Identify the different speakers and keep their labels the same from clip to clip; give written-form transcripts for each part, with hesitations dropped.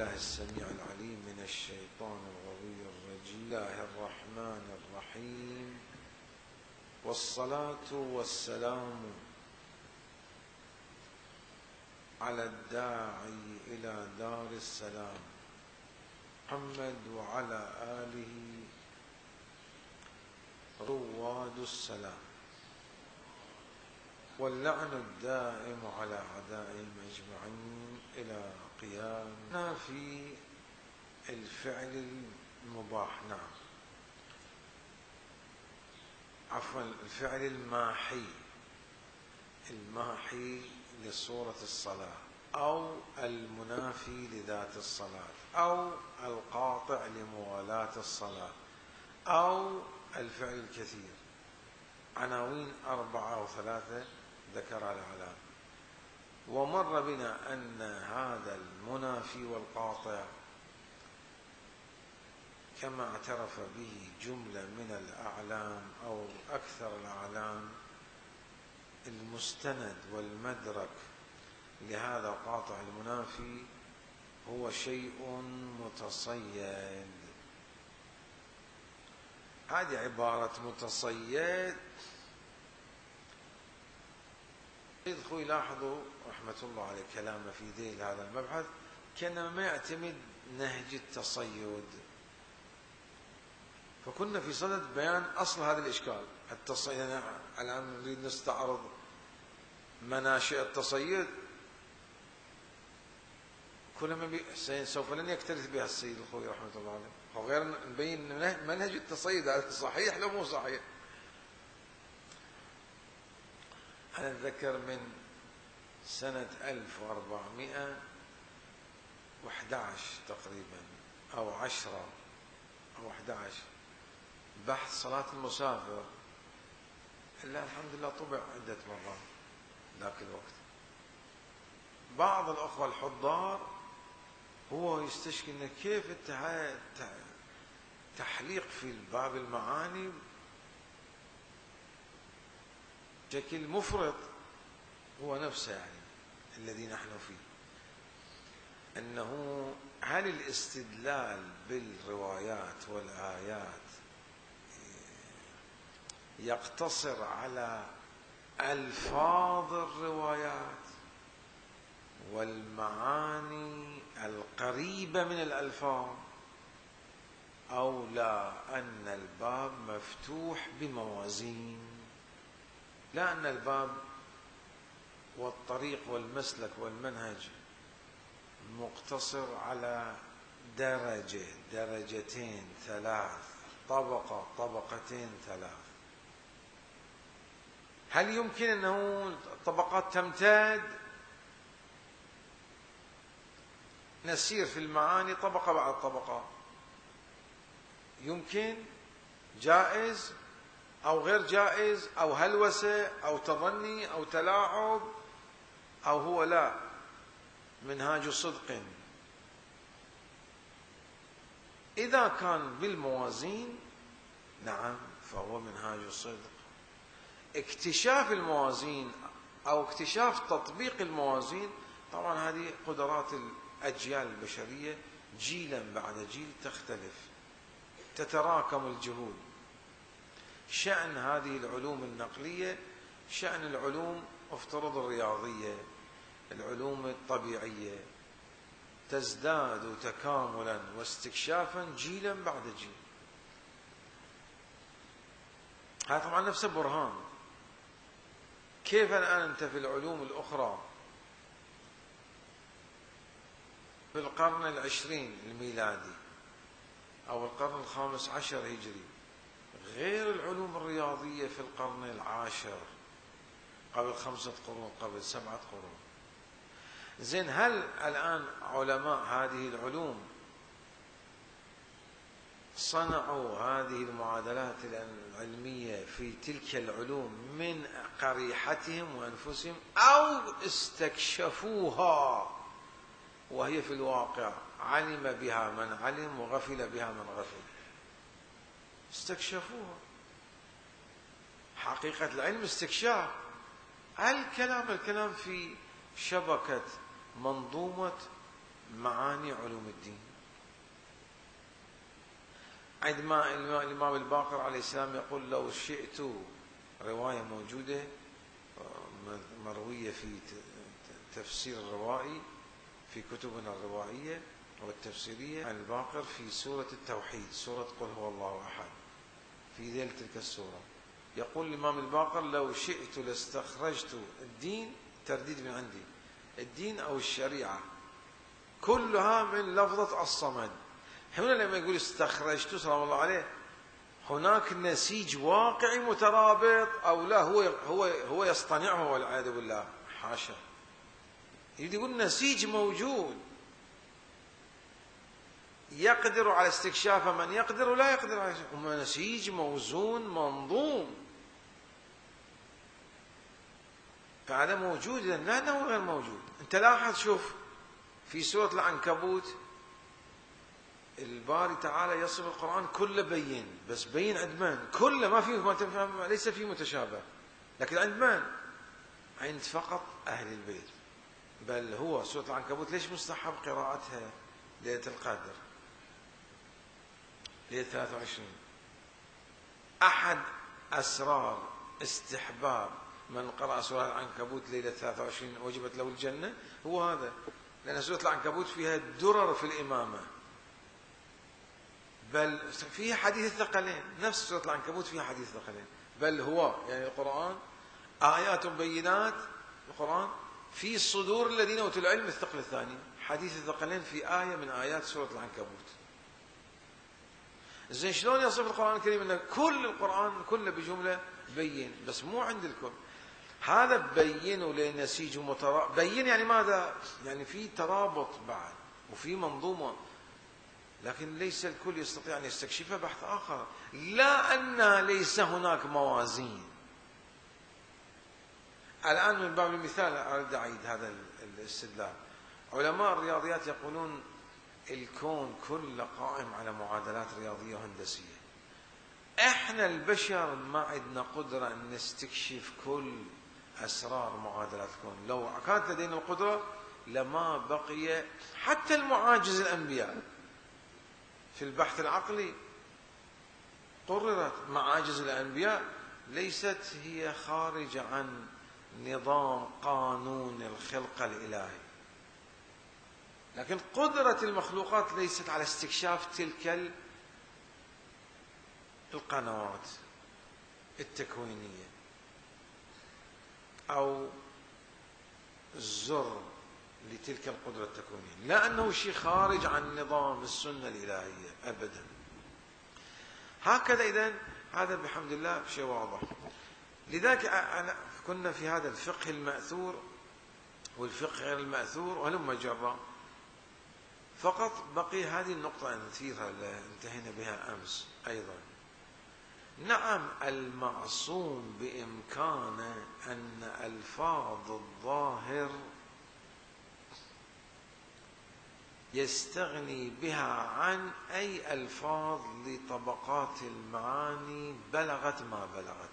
Speaker 1: بالله السميع العليم من الشيطان الغوي الرجيم. بسم الله الرحمن الرحيم، والصلاة والسلام على الداعي إلى دار السلام محمد وعلى آله رواد السلام، واللعن الدائم على أعدائهم أجمعين إلى قيامنا. في الفعل المباح، نعم، عفوا الفعل الماحي لصورة الصلاة، أو المنافي لذات الصلاة، أو القاطع لموالاة الصلاة، أو الفعل الكثير. عناوين 4 أو 3 ذكرها الإعلام. ومر بنا أن هذا المنافي والقاطع كما اعترف به جملة من الأعلام أو أكثر الأعلام، المستند والمدرك لهذا القاطع المنافي هو شيء متصيد. هذه عبارة متصيد الأخوة يلاحظوا رحمة الله عليه كلامه في ذيل هذا المبحث كان ما يعتمد نهج التصيد. فكنا في صدد بيان أصل هذا الإشكال التصيد. الآن نريد نستعرض مناشئ التصيد، كلما سوف لن يكترث بها السيد الخوي رحمة الله عليه، أو غير نبين منهج التصيد هذا صحيح لو مو صحيح. أنا أتذكر من سنة 1411 تقريبا، أو 10 أو 11، بحث صلاة المسافر، إلا الحمد لله طبع عدة مرات ذاك الوقت. بعض الأخوة الحضار هو يستشكي إن كيف تحليق في باب المعاني بشكل مفرط، هو نفسه يعني الذي نحن فيه، أنه هل الاستدلال بالروايات والآيات يقتصر على ألفاظ الروايات والمعاني القريبة من الألفاظ، أو لا أن الباب مفتوح بموازين؟ لا، أن الباب والطريق والمسلك والمنهج مقتصر على درجة، درجتين، 3 طبقة، طبقتين، 3. هل يمكن أنه الطبقات تمتد؟ نسير في المعاني طبقة بعد طبقة، يمكن، جائز أو غير جائز، أو هلوسة أو تظني أو تلاعب، أو هو لا منهاج صدق. إذا كان بالموازين نعم فهو منهاج صدق. اكتشاف الموازين أو اكتشاف تطبيق الموازين، طبعا هذه قدرات الأجيال البشرية جيلا بعد جيل تختلف، تتراكم الجهود. شأن هذه العلوم النقلية شأن العلوم افترض الرياضية، العلوم الطبيعية، تزداد تكاملا واستكشافا جيلا بعد جيل. هذا طبعا نفسه برهان. كيف الآن أنت في العلوم الأخرى في القرن 20 الميلادي أو القرن 15 هجري غير العلوم الرياضية في القرن 10، قبل 5 قرون، قبل 7 قرون. زين، هل الآن علماء هذه العلوم صنعوا هذه المعادلات العلمية في تلك العلوم من قريحتهم وأنفسهم، أو استكشفوها وهي في الواقع علم بها من علم وغفل بها من غفل؟ استكشفوها. حقيقة العلم استكشاف. الكلام في شبكة منظومة معاني علوم الدين. عندما الإمام الباقر عليه السلام يقول لو شئت، رواية موجودة مروية في تفسير الروائي في كتبنا الروائية والتفسيرية عن الباقر في سورة التوحيد، سورة قل هو الله أحد، في ذيل تلك السورة يقول الإمام الباقر لو شئت لاستخرجت الدين، ترديد من عندي، الدين أو الشريعة كلها من لفظة الصمد. هنا لما يقول استخرجت سلام الله عليه، هناك نسيج واقعي مترابط أو لا هو يصطنعه والعياذ بالله، حاشا. يقول نسيج موجود يقدر على استكشاف من يقدر ولا يقدر على نسيج موزون منظوم، فهذا موجود لا أنه غير موجود. أنت لاحظ شوف في سورة العنكبوت الباري تعالى يصف القرآن كله بين، بس بين عند من؟ كله ما فيه ما تفهم، ليس فيه متشابه، لكن عند من؟ عند فقط أهل البيت. بل هو سورة العنكبوت ليش مستحب قراءتها ليلة القدر، ليلة 23؟ أحد أسرار استحباب من قرأ سورة العنكبوت ليلة 23 وجبت له الجنة هو هذا، لأن سورة العنكبوت فيها درر في الإمامة، بل فيها حديث الثقلين، نفس سورة العنكبوت فيها حديث الثقلين، بل هو يعني القرآن آيات بينات، القرآن في صدور الذين أوتوا العلم الثقل الثاني، حديث الثقلين في آية من آيات سورة العنكبوت. زين شلون يصف القرآن الكريم أن كل القرآن كله بجملة بين، بس مو عند الكل، هذا بين ولنسيج بين يعني ماذا؟ يعني في ترابط بعد وفي منظومة، لكن ليس الكل يستطيع أن يستكشفها بحث آخر، لا أن ليس هناك موازين. الآن من باب المثال أريد أعيد هذا الاستدلال. علماء الرياضيات يقولون الكون كله قائم على معادلات رياضية وهندسية. احنا البشر ما عندنا قدرة أن نستكشف كل أسرار معادلات الكون، لو كانت لدينا القدرة لما بقي حتى المعاجز الأنبياء في البحث العقلي قررت معاجز الأنبياء ليست هي خارجة عن نظام قانون الخلقة الإلهي، لكن قدرة المخلوقات ليست على استكشاف تلك القنوات التكوينية أو الزر لتلك القدرة التكوينية، لا أنه شيء خارج عن نظام السنة الإلهية أبدا. هكذا إذن هذا بحمد الله شيء واضح. لذلك كنا في هذا الفقه المأثور والفقه غير المأثور وهلم جرا، فقط بقي هذه النقطة أن نثيرها اللي انتهينا بها أمس أيضا. نعم المعصوم بإمكانه أن ألفاظ الظاهر يستغني بها عن أي ألفاظ لطبقات المعاني بلغت ما بلغت.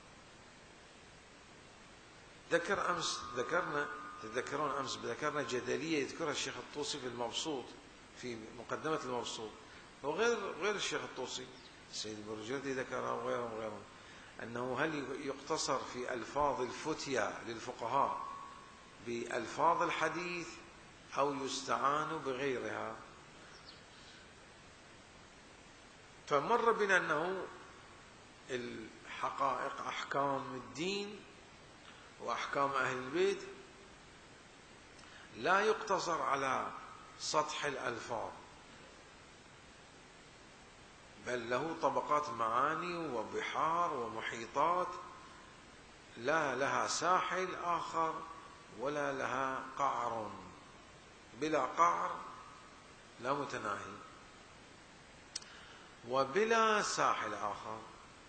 Speaker 1: تذكرون أمس ذكرنا جدلية يذكرها الشيخ الطوسي في المبسوط، في مقدمة المبسوط، وغير الشيخ الطوسي السيد البرجردي ذكرها وغيرهم، أنه هل يقتصر في ألفاظ الفتيا للفقهاء بألفاظ الحديث أو يستعان بغيرها. فمر بنا أنه الحقائق أحكام الدين وأحكام أهل البيت لا يقتصر على سطح الألفاظ، بل له طبقات معاني وبحار ومحيطات لا لها ساحل آخر ولا لها قعر، بلا قعر لا متناهي وبلا ساحل آخر.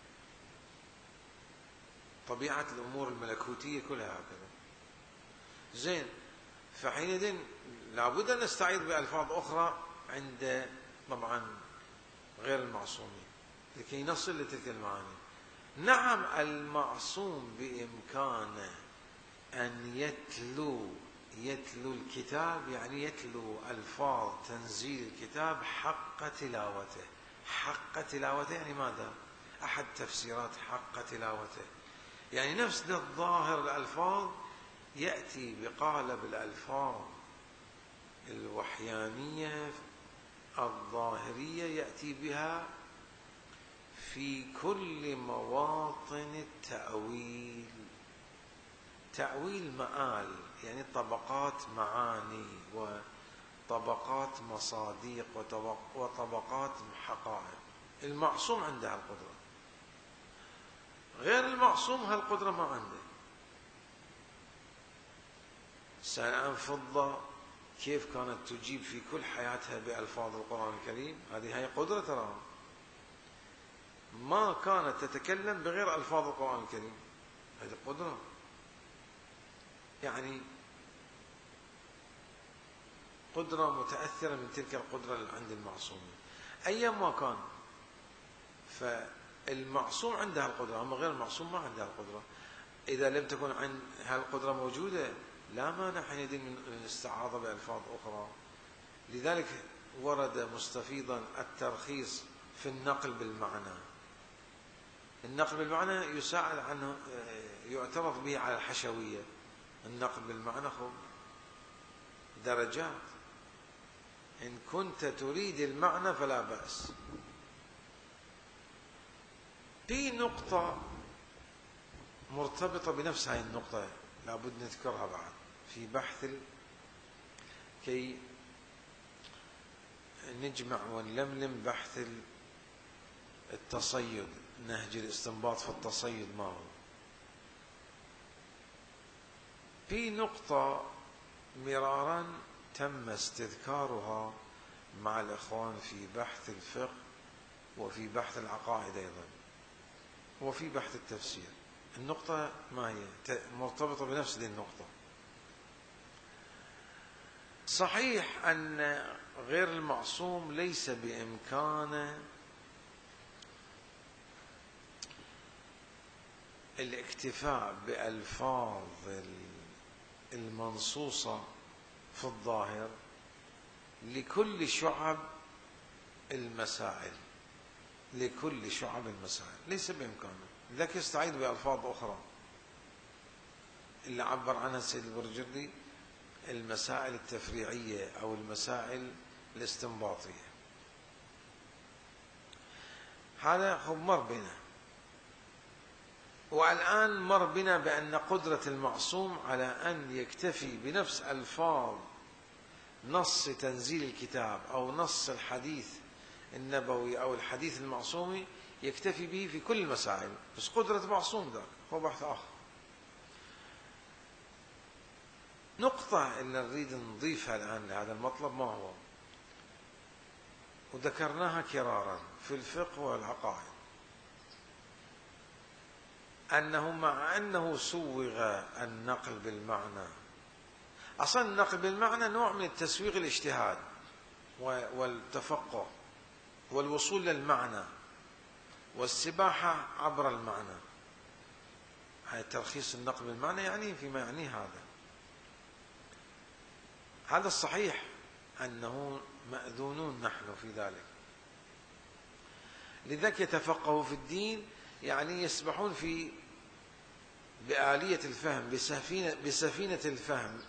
Speaker 1: طبيعة الأمور الملكوتية كلها هكذا. زين، فحينئذ لابد أن نستعيض بألفاظ أخرى عند طبعا غير المعصومين لكي نصل لتلك المعاني. نعم المعصوم بإمكانه أن يتلو يتلو الكتاب يعني يتلو ألفاظ تنزيل الكتاب حق تلاوته. حق تلاوته يعني ماذا؟ أحد تفسيرات حق تلاوته يعني نفس الظاهر الألفاظ يأتي بقالب الألفاظ الوحيانية الظاهرية، يأتي بها في كل مواطن التأويل. تأويل مآل يعني طبقات معاني وطبقات مصاديق وطبقات حقائق. المعصوم عنده هالقدرة، غير المعصوم هالقدرة ما عنده. سنة فضة كيف كانت تجيب في كل حياتها بألفاظ القرآن الكريم، هذه قدرة تراها، ما كانت تتكلم بغير ألفاظ القرآن الكريم، هذه قدرة. يعني قدرة متأثرة من تلك القدرة اللي عند المعصوم أيام ما كان. فالمعصوم عنده القدرة، أما غير المعصوم ما عنده القدرة. إذا لم تكن عن هالقدرة موجودة لا مانع حينئذ من الاستعاضة بألفاظ أخرى. لذلك ورد مستفيضا الترخيص في النقل بالمعنى. النقل بالمعنى يساعد عنه، يعترض به على الحشوية. النقل بالمعنى درجات، إن كنت تريد المعنى فلا بأس. في نقطة مرتبطة بنفس هذه النقطة لابد نذكرها بعد في بحث كي نجمع ونلملم بحث التصيد، نهج الاستنباط في التصيد ما هو. في نقطة مرارا تم استذكارها مع الإخوان في بحث الفقه وفي بحث العقائد أيضا وفي بحث التفسير. النقطة ما هي؟ مرتبطة بنفس هذه النقطة. صحيح أن غير المعصوم ليس بإمكانه الاكتفاء بألفاظ المنصوصة في الظاهر لكل شعب المسائل، لكل شعب المسائل ليس بإمكانه، لذلك يستعيد بألفاظ أخرى اللي عبر عنها السيد البرجردي المسائل التفريعية أو المسائل الاستنباطية. هذا مر بنا، والآن مر بنا بأن قدرة المعصوم على أن يكتفي بنفس ألفاظ نص تنزيل الكتاب أو نص الحديث النبوي أو الحديث المعصومي يكتفي به في كل المسائل، بس قدرة معصوم ذاك هو بحث آخر. نقطة اللي نريد نضيفها الآن لهذا المطلب ما هو، وذكرناها كرارا في الفقه والعقائد، أنه مع أنه سوغ النقل بالمعنى، أصلا النقل بالمعنى نوع من التسويغ الاجتهاد والتفقه والوصول للمعنى والسباحة عبر المعنى. هذا ترخيص النقل بالمعنى يعني فيما يعنيه هذا الصحيح أنه مأذونون نحن في ذلك. لذلك يتفقهوا في الدين يعني يسبحون في بآلية الفهم، بسفينة الفهم،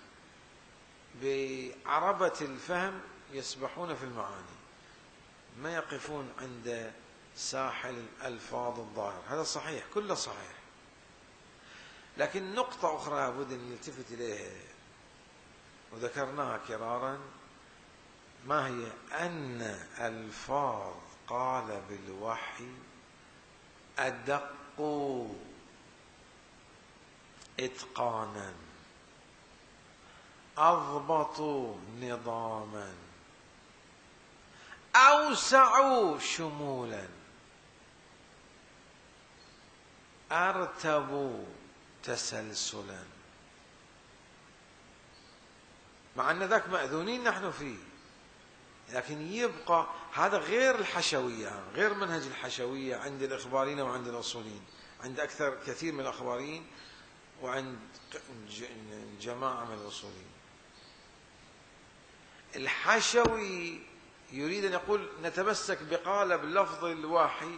Speaker 1: بعربة الفهم، يسبحون في المعاني، ما يقفون عند ساحل الألفاظ الظاهر. هذا صحيح، كله صحيح. لكن نقطة أخرى لابد أن نلتفت إليها وذكرناها كرارا، ما هي؟ أن ألفاظ قال بالوحي أدق إتقانا، أضبط نظاما، أوسع شمولا، أرتب تسلسلا. مع أن ذاك مأذونين نحن فيه، لكن يبقى هذا غير الحشوية، غير منهج الحشوية عند الإخباريين وعند الأصوليين، عند كثير من الأخباريين وعند جماعة من الأصوليين. الحشوي يريد أن يقول نتمسك بقالب لفظ الوحي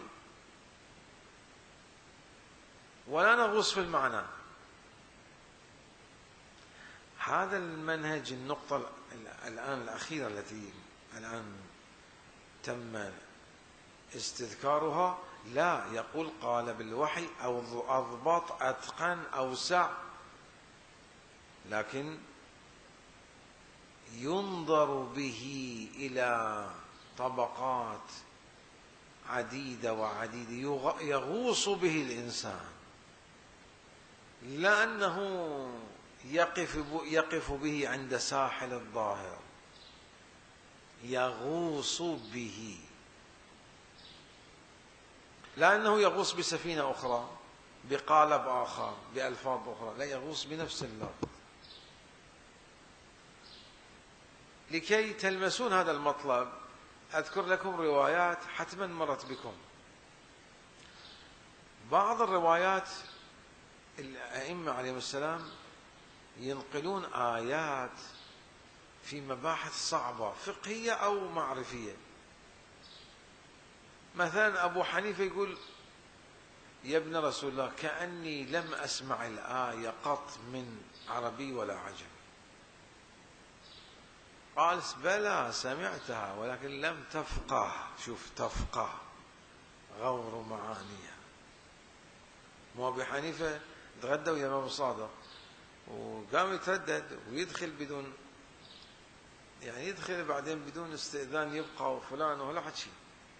Speaker 1: ولا نغوص في المعنى. هذا المنهج، النقطة الآن الأخيرة التي الآن تم استذكارها، لا يقول قال بالوحي أو أضبط أتقن أوسع، لكن ينظر به إلى طبقات عديدة وعديدة يغوص به الإنسان، لا أنه يقف به عند ساحل الظاهر، يغوص به، لا أنه يغوص بسفينة أخرى بقالب آخر بألفاظ أخرى، لا، يغوص بنفس اللفظ. لكي تلمسون هذا المطلب أذكر لكم روايات حتما مرت بكم. بعض الروايات الأئمة عليهم السلام ينقلون آيات في مباحث صعبة فقهية أو معرفية. مثلا أبو حنيفة يقول يا ابن رسول الله كأني لم أسمع الآية قط من عربي ولا عجمي. قال بلى سمعتها ولكن لم تفقه. شوف، تفقه، غور معانيها. مو أبي حنيفة تغدى ويا الإمام الصادق وقام يتردد ويدخل بدون، يعني يدخل بعدين بدون استئذان يبقى وفلان ولا حد شيء.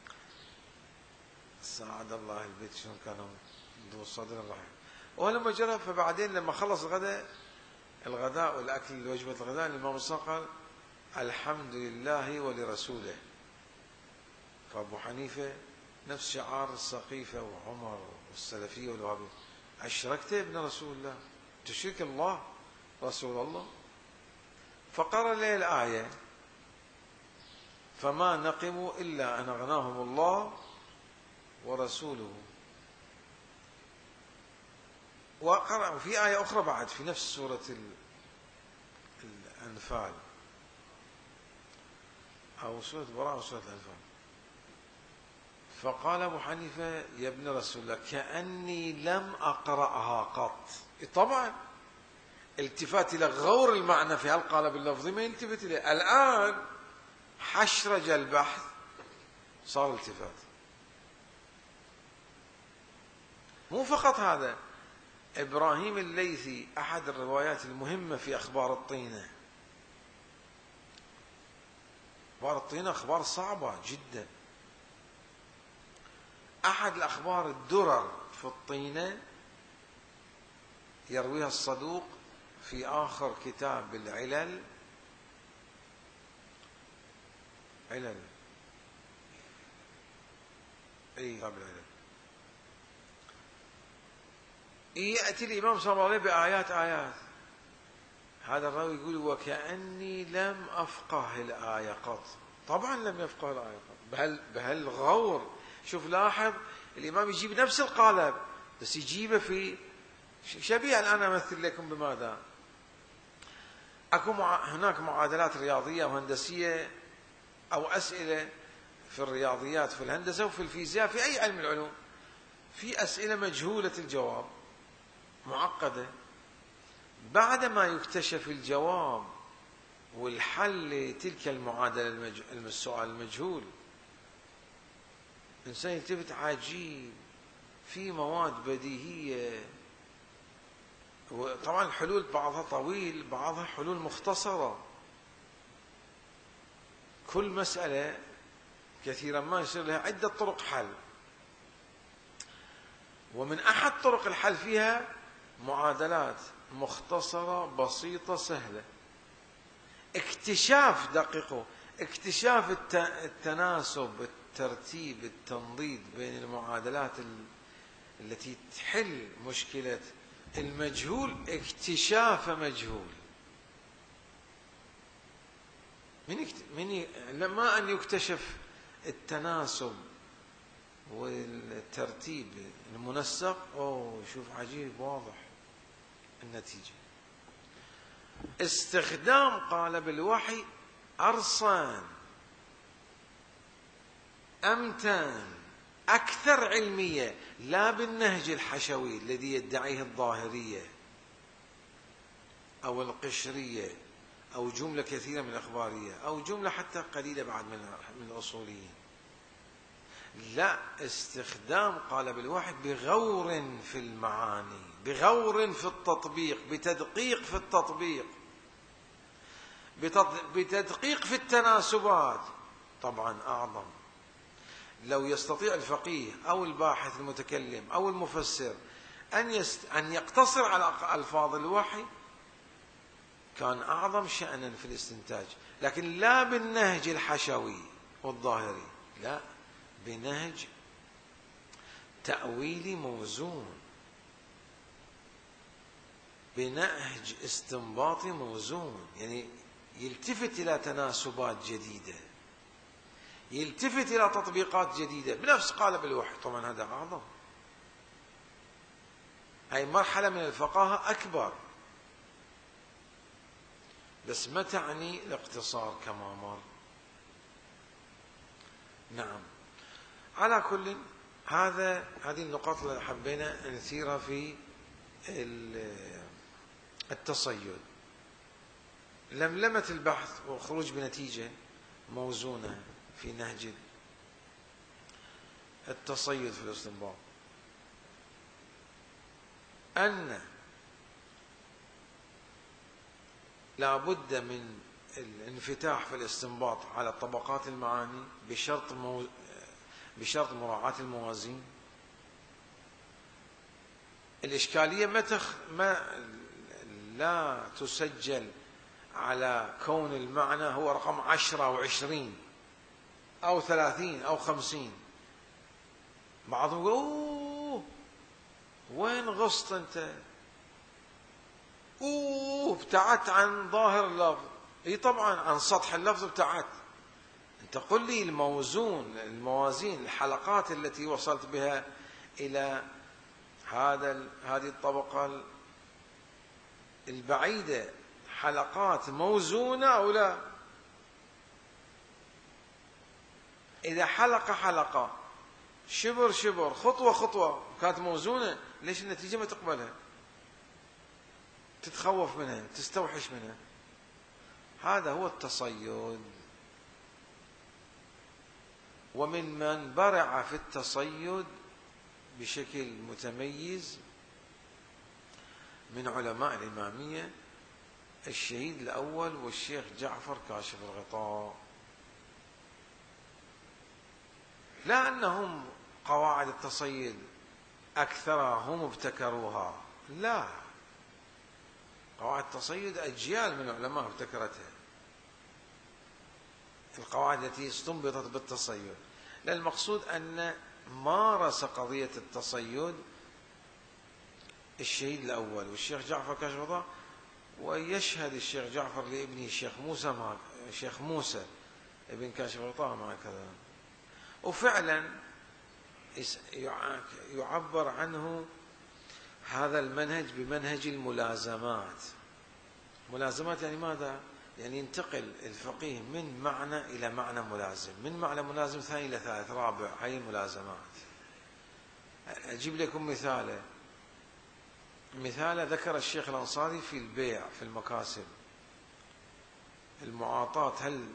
Speaker 1: سعد الله البيت شلون كانوا ذو الصدر الرحيم. ولما جرى فبعدين لما خلص الغداء والأكل وجبة الغداء، الإمام الصادق قال الحمد لله ولرسوله. فأبو حنيفة نفس شعار السقيفة وعمر والسلفية والوهابية، أشركت يا ابن رسول الله، تشرك الله رسول الله. فقرأ له الآية فما نقموا إلا أن أغناهم الله ورسوله. وقرأ في آية أخرى بعد في نفس سورة الأنفال أو سورة براءة أو سورة الأنفال. فقال أبو حنيفة يا ابن رسول الله كأني لم أقرأها قط. طبعا التفات إلى غور المعنى في هالقالب اللفظي ما يلتفت إليه. الآن حشرج البحث صار التفات. مو فقط هذا، إبراهيم الليثي أحد الروايات المهمة في أخبار الطينة. أخبار الطينة أخبار صعبة جدا. أحد الأخبار الدرر في الطينة يرويها الصدوق في آخر كتاب العلل، كتاب العلل. يأتي الإمام صلى الله عليه بآيات هذا الراوي يقول وكأني لم أفقه الآية قط. طبعا لم يفقه الآية قط بهالغور. شوف لاحظ الإمام يجيب نفس القالب بس يجيبه في شبيه. الآن أمثل لكم بماذا؟ هناك معادلات رياضية وهندسية أو أسئلة في الرياضيات في الهندسة وفي الفيزياء في أي علم العلوم، في أسئلة مجهولة الجواب معقدة. بعدما يكتشف الجواب والحل لتلك المعادلة السؤال المجهول، الإنسان يلتفت عجيب في مواد بديهية. وطبعا الحلول بعضها طويل بعضها حلول مختصرة. كل مسألة كثيرا ما يصير لها عدة طرق حل، ومن أحد طرق الحل فيها معادلات مختصرة بسيطة سهلة. اكتشاف دقيقه اكتشاف التناسب الترتيب التنضيد بين المعادلات التي تحل مشكلة المجهول. اكتشاف مجهول لما أن يكتشف التناسب والترتيب المنسق. شوف عجيب واضح النتيجة. استخدام قالب الوحي أرصن، أمتن، أكثر علمية، لا بالنهج الحشوي الذي يدعيه الظاهرية أو القشرية أو جملة كثيرة من الأخبارية أو جملة حتى قليلة بعد من الأصوليين. لا، استخدام قالب الوحي بغور في المعاني، بغور في التطبيق، بتدقيق في التطبيق، بتدقيق في التناسبات. طبعا أعظم لو يستطيع الفقيه أو الباحث المتكلم أو المفسر أن يقتصر على ألفاظ الوحي كان أعظم شأنا في الاستنتاج، لكن لا بالنهج الحشوي والظاهري، لا، بنهج تأويلي موزون، بنهج استنباطي موزون، يعني يلتفت إلى تناسبات جديدة، يلتفت إلى تطبيقات جديدة بنفس قالب الوحي. طبعا هذا أعظم، هاي مرحلة من الفقاهة أكبر، بس ما تعني الاقتصار كما مر. نعم، على كل هذه النقاط اللي حبينا نثيرها في التصيد، لملمة البحث وخروج بنتيجة موزونة في نهج التصيد في الاستنباط، أن لا بد من الانفتاح في الاستنباط على طبقات المعاني بشرط مراعاة الموازين. الإشكالية لا تسجل على كون المعنى هو رقم 10 أو 20 أو 30 أو 50. بعضهم يقول أوه وين غصت أنت؟ ابتعدت عن ظاهر اللفظ. اي طبعا عن سطح اللفظ ابتعدت. انت قل لي الموازين، الحلقات التي وصلت بها الى هذه الطبقة البعيدة، حلقات موزونة او لا؟ اذا حلقة شبر خطوة كانت موزونة، ليش النتيجة ما تقبلها؟ تتخوف منها، تستوحش منها. هذا هو التصيد. ومن برع في التصيد بشكل متميز من علماء الإمامية الشهيد الأول والشيخ جعفر كاشف الغطاء. لا أنهم قواعد التصيد أكثرها هم ابتكروها، لا، قواعد التصيد أجيال من العلماء ابتكرتها، القواعد التي استنبطت بالتصيد. لا، المقصود أن مارس قضية التصيد الشهيد الأول والشيخ جعفر كاشف الغطاء، ويشهد الشيخ جعفر لابنه الشيخ موسى ابن كاشف الغطاء مع كذا. وفعلا يعبر عنه هذا المنهج بمنهج الملازمات. ملازمات يعني ماذا؟ يعني ينتقل الفقيه من معنى إلى معنى ملازم، من معنى ملازم ثاني إلى ثالث رابع، هاي الملازمات. أجيب لكم مثال ذكر الشيخ الأنصاري في البيع في المكاسب، المعاطاة هل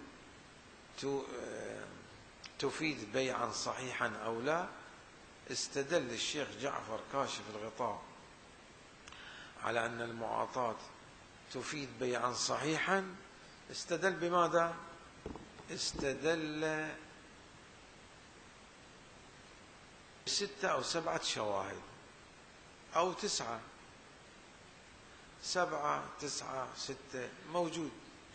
Speaker 1: تفيد بيعا صحيحا أو لا؟ استدل الشيخ جعفر كاشف الغطاء على أن المعاطاة تفيد بيعا صحيحا. استدل بماذا؟ استدل 6 أو 7 شواهد أو 9، 7 9 6 موجود،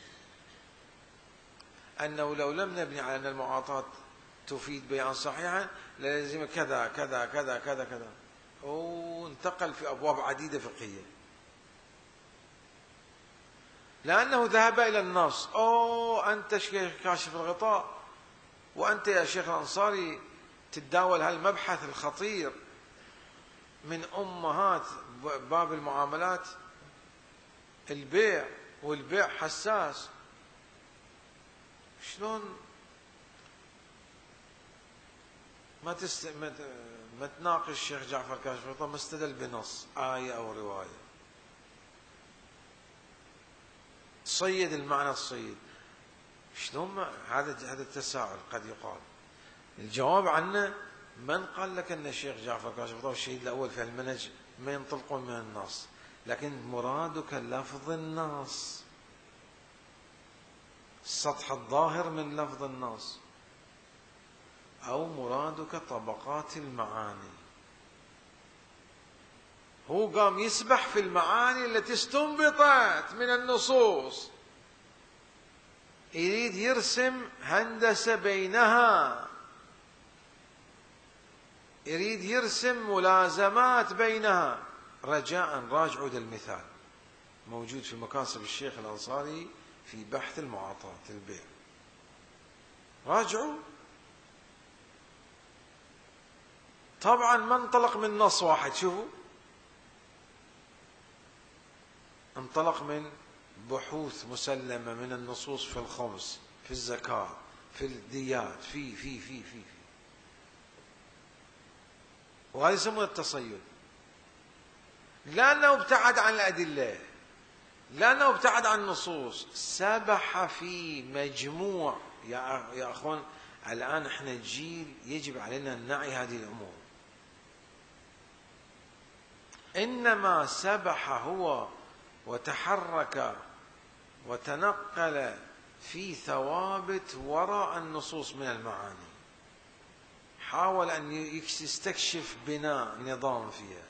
Speaker 1: أنه لو لم نبني على أن المعاطاة تفيد بيعا صحيحا لازم كذا كذا كذا كذا كذا، وانتقل في أبواب عديدة فقهية، لأنه ذهب إلى النص. أنت شيخ كاشف الغطاء وأنت يا شيخ الأنصاري تتداول هالمبحث الخطير من أمهات باب المعاملات، البيع، والبيع حساس، شلون ما تناقش الشيخ جعفر كاشف الغطاء ما استدل بنص آية أو رواية، تصيد المعنى الصيد. شلون هذا التساؤل قد يقال. الجواب عنه من قال لك أن الشيخ جعفر كاشف الغطاء والشهيد الأول في المنهج ما ينطلقون من النص، لكن مرادك لفظ النص، السطح الظاهر من لفظ النص، أو مرادك طبقات المعاني. هو قام يسبح في المعاني التي استنبطت من النصوص، يريد يرسم هندسة بينها، يريد يرسم ملازمات بينها. رجاء راجعوا ذا المثال موجود في مكاسب الشيخ الأنصاري في بحث المعاطاة البيع، راجعوا. طبعا ما انطلق من نص واحد، شوفوا، انطلق من بحوث مسلمة من النصوص في الخمس، في الزكاة، في الديات، في وهذا يسمونه التصيد. لأنه ابتعد عن الأدلة، لأنه ابتعد عن النصوص، سبح في مجموع. يا أخوان، الآن احنا جيل يجب علينا أن نعي هذه الأمور. إنما سبح هو وتحرك وتنقل في ثوابت وراء النصوص من المعاني، حاول أن يستكشف بناء نظام فيها.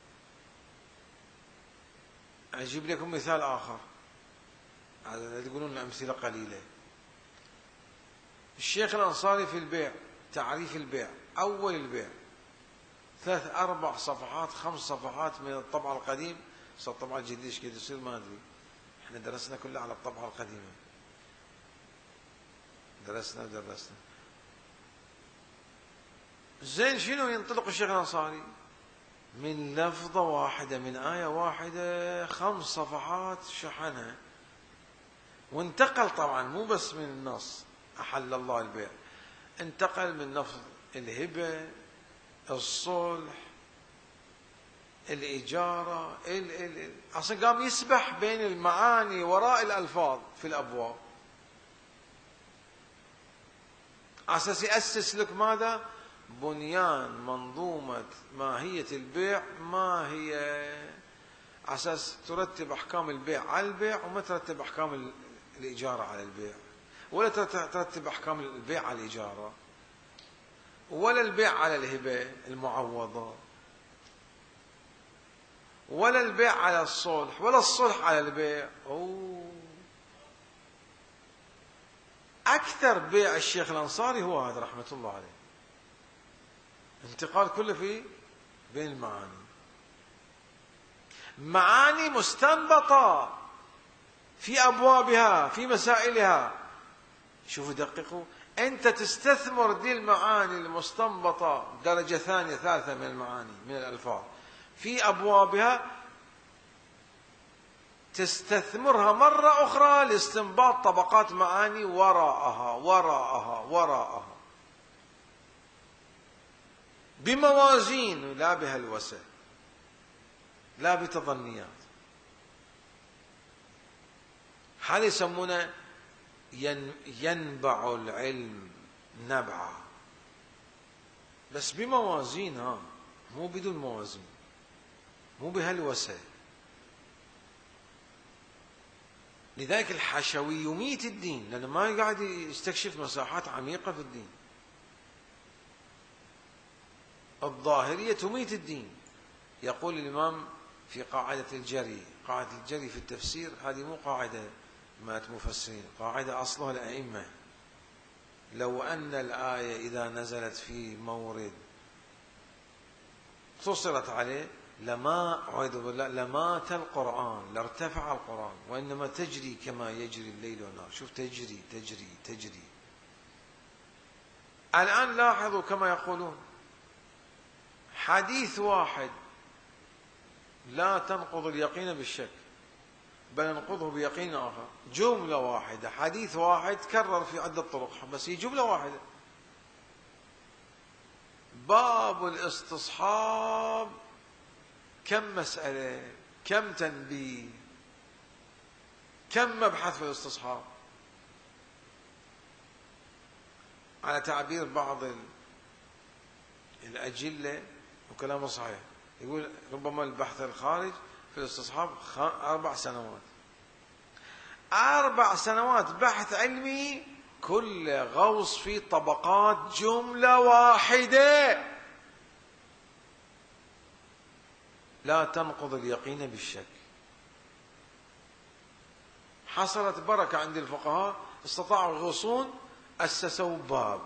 Speaker 1: أجيب لكم مثال آخر، تقولون أمثلة قليلة. الشيخ الأنصاري في البيع، تعريف البيع، أول البيع 3 4 صفحات 5 صفحات من الطبعة القديم. الطبعة الجديدة ايش قد يصير ما أدري، احنا درسنا كلها على الطبعة القديمة، درسنا. زين، شنو ينطلق الشيخ الأنصاري؟ من لفظة واحدة، من آية واحدة 5 صفحات شحنها، وانتقل طبعا مو بس من النص أحل الله البيع، انتقل من لفظ الهبة، الصلح، الإجارة، أصلا قام يسبح بين المعاني وراء الألفاظ في الأبواب، على أساس يأسس لك ماذا؟ بنيان منظومة ماهية البيع، ما هي على أساس ترتب أحكام البيع على البيع، وما ترتب أحكام الإجارة على البيع، ولا ترتب أحكام البيع على الإجارة، ولا البيع على الهبة المعوضة، ولا البيع على الصلح، ولا الصلح على البيع. أكثر بيع الشيخ الأنصاري هو هذا رحمة الله عليه، انتقال كله في بين المعاني، معاني مستنبطة في أبوابها في مسائلها. شوفوا دققوا، أنت تستثمر دي المعاني المستنبطة درجة ثانية ثالثة من المعاني من الألفاظ في أبوابها، تستثمرها مرة أخرى لاستنباط طبقات معاني وراءها بموازين، لا بهلوسة، لا بتظنيات. هذا يسمونه ينبع العلم نبعا، بس بموازين، مو بدون موازين، مو بهلوسة. لذلك الحشوي يميت الدين، لأنه ما قاعد يستكشف مساحات عميقة في الدين. الظاهرية تميت الدين. يقول الإمام في قاعدة الجري، قاعدة الجري في التفسير هذه مو قاعدة مات مفسرين، قاعدة أصلها الأئمة. لو أن الآية إذا نزلت في مورد اقتصرت عليه لمات القرآن، لارتفع القرآن، وإنما تجري كما يجري الليل والنهار. شوف، تجري. الآن لاحظوا كما يقولون حديث واحد لا تنقض اليقين بالشك، بل ننقضه بيقين آخر. جملة واحدة، حديث واحد تكرر في عدة طرق، بس هي جملة واحدة. باب الاستصحاب كم مسألة، كم تنبيه، كم مبحث في الاستصحاب. على تعبير بعض الأجلة وكلامه صحيح، يقول ربما البحث الخارج في الاستصحاب 4 سنوات. 4 سنوات بحث علمي، كل غوص في طبقات جملة واحدة لا تنقض اليقين بالشك. حصلت بركة عند الفقهاء، استطاعوا يغوصون، أسسوا باب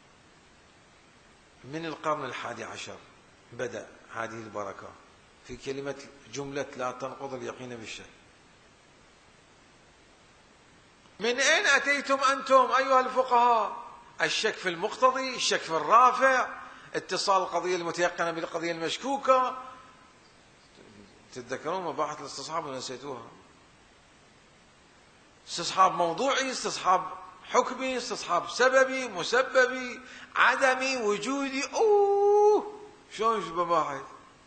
Speaker 1: من القرن ال11 بدأ هذه البركة في كلمة جملة لا تنقض اليقين بالشك. من أين أتيتم أنتم أيها الفقهاء؟ الشك في المقتضي، الشك في الرافع، اتصال القضية المتيقنة بالقضية المشكوكة. تتذكرون مباحث الاستصحاب ونسيتوها؟ استصحاب موضوعي، استصحاب حكمي، استصحاب سببي، مسببي، عدمي، وجودي. شلون المباحث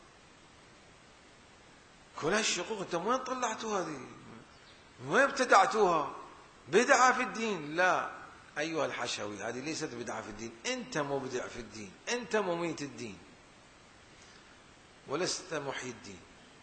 Speaker 1: كل هالشقوق انتم وين طلعتوا هذه؟ وين ابتدعتوها؟ بدعة في الدين؟ لا أيها الحشوي، هذه ليست بدعة في الدين، أنت مبدع في الدين، أنت مميت الدين ولست محيي الدين.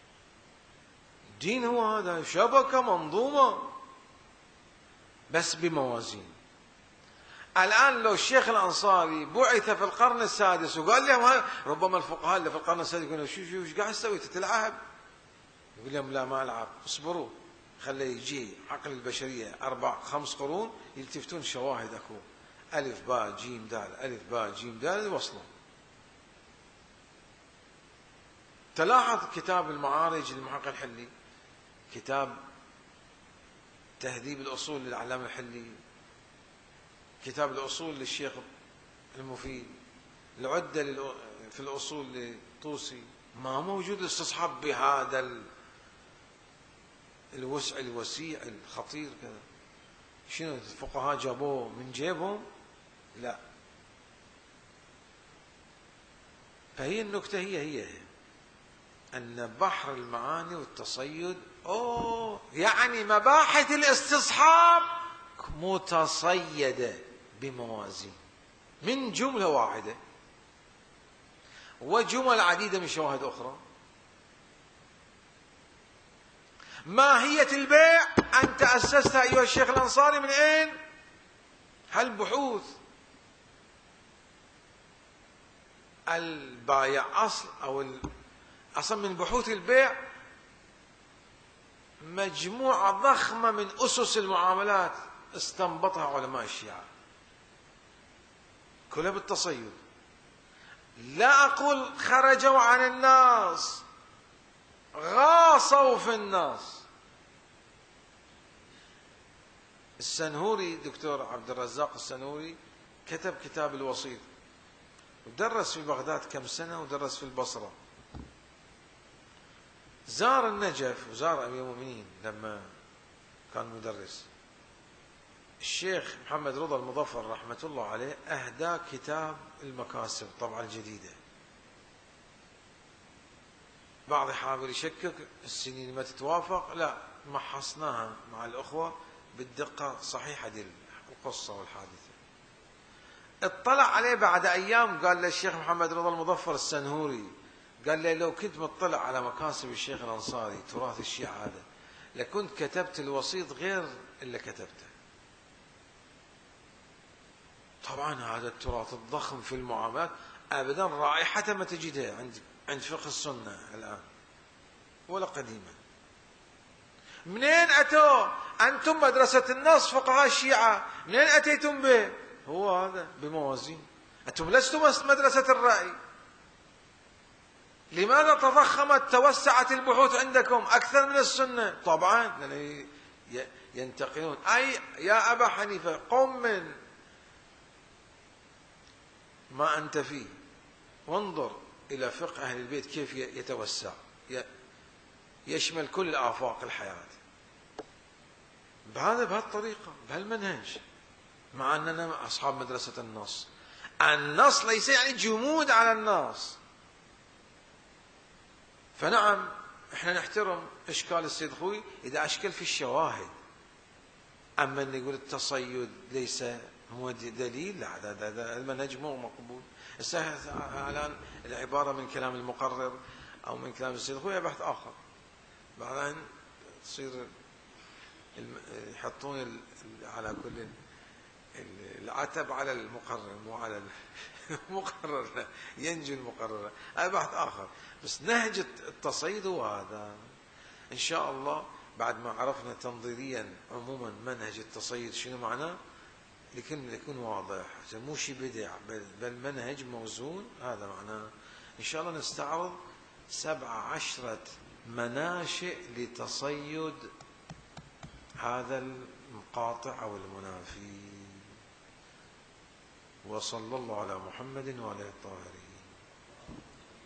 Speaker 1: الدين هو هذا، شبكة منظومة بس بموازين. الآن لو الشيخ الأنصاري بعث في القرن السادس وقال لهم، ربما الفقهاء اللي في القرن السادس يقولون شو ايش قاعد تسوي تتلعب؟ يقول لهم لا ما ألعب، اصبروا خلي يجي عقل البشرية 4 5 قرون يلتفتون شواهد أكو ألف باء جيم دال، ألف باء جيم دال يوصلون. تلاحظ كتاب المعارج للمحقق الحلي، كتاب تهذيب الأصول للعلامة الحلي، كتاب الأصول للشيخ المفيد، العدة في الأصول للطوسي، ما موجود الاستصحاب بهذا الوسع الوسيع الخطير كذا. شنو الفقهاء جابوه من جيبهم؟ لا. فهي النكتة هي أن بحر المعاني والتصيد يعني مباحث الاستصحاب متصيدة بموازين من جملة واحدة وجمل عديدة من شواهد أخرى. ماهية البيع أنت أسستها أيها الشيخ الأنصاري من أين؟ هل بحوث البايع أصل من بحوث البيع مجموعة ضخمة من أسس المعاملات استنبطها علماء الشيعة كلها بالتصيد. لا أقول خرجوا عن الناس، غاصوا في الناس. السنهوري دكتور عبد الرزاق السنهوري كتب كتاب الوسيط ودرس في بغداد كم سنة ودرس في البصرة. زار النجف وزار أمير المؤمنين لما كان مدرس. الشيخ محمد رضا المظفر رحمة الله عليه أهدى كتاب المكاسب الطبعة الجديدة. بعض يحاول يشكك السنين ما تتوافق، لا محصناها مع الأخوة بالدقة صحيحة دي القصة والحادثة. اطلع عليه بعد أيام قال للشيخ محمد رضا المظفر السنهوري، قال لي لو كنت مطلع على مكاسب الشيخ الأنصاري تراث الشيعة هذا لكنت كتبت الوسيط غير اللي كتبته. طبعا هذا التراث الضخم في المعاملات أبدا رائحة ما تجدها عند فقه السنة الآن ولا قديما. منين أتوا أنتم مدرسة النص فقهاء الشيعة؟ منين أتيتم به؟ هو هذا بموازين. أنتم لستم مدرسة الرأي. لماذا تضخمت توسعت البحوث عندكم أكثر من السنة؟ طبعا ينتقلون. أي يا أبا حنيفة قم من ما أنت فيه وانظر إلى فقه أهل البيت كيف يتوسع، يشمل كل آفاق الحياة. بهالطريقة بهالمنهج، مع أننا أصحاب مدرسة النص. النص ليس يعني جمود على النص. فنعم احنا نحترم اشكال السيد خوي اذا اشكل في الشواهد، اما ان يقول التصيد ليس هو دليل، لا، هذا المنهج مو مقبول. الان العباره من كلام المقرر او من كلام السيد خوي بحث اخر، بعدين تصير يحطون على كل العتب على المقرر مو على المقرر، ينجي المقرر، هذا بحث آخر. بس نهج التصعيد هو هذا. إن شاء الله بعد ما عرفنا تنظيريا عموما منهج التصعيد شنو معناه، لكن يكون واضح، مو شيء بدع بل منهج موزون، هذا معناه. إن شاء الله نستعرض 17 مناشئ لتصيد هذا المقاطع أو المنافي. وصلى الله على محمد وعلى الطاهرين.